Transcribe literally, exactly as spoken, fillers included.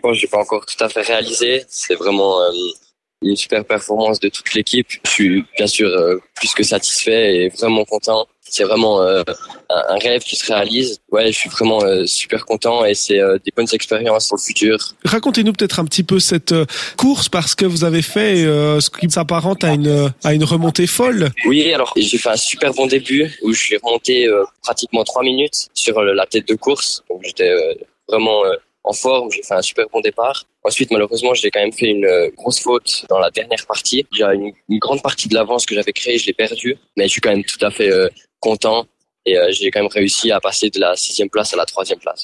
Bon, j'ai pas encore tout à fait réalisé. C'est vraiment euh, une super performance de toute l'équipe. Je suis bien sûr euh, plus que satisfait et vraiment content. C'est vraiment euh, un, un rêve qui se réalise. Ouais, je suis vraiment euh, super content et c'est euh, des bonnes expériences pour le futur. Racontez-nous peut-être un petit peu cette euh, course parce que vous avez fait euh, ce qui s'apparente à une à une remontée folle. Oui, alors j'ai fait un super bon début où je suis remonté euh, pratiquement trois minutes sur euh, la tête de course. Donc j'étais euh, vraiment euh, en forme, j'ai fait un super bon départ. Ensuite, malheureusement, j'ai quand même fait une euh, grosse faute dans la dernière partie. Il y a une, une grande partie de l'avance que j'avais créée, je l'ai perdue, mais je suis quand même tout à fait euh, content et euh, j'ai quand même réussi à passer de la sixième place à la troisième place.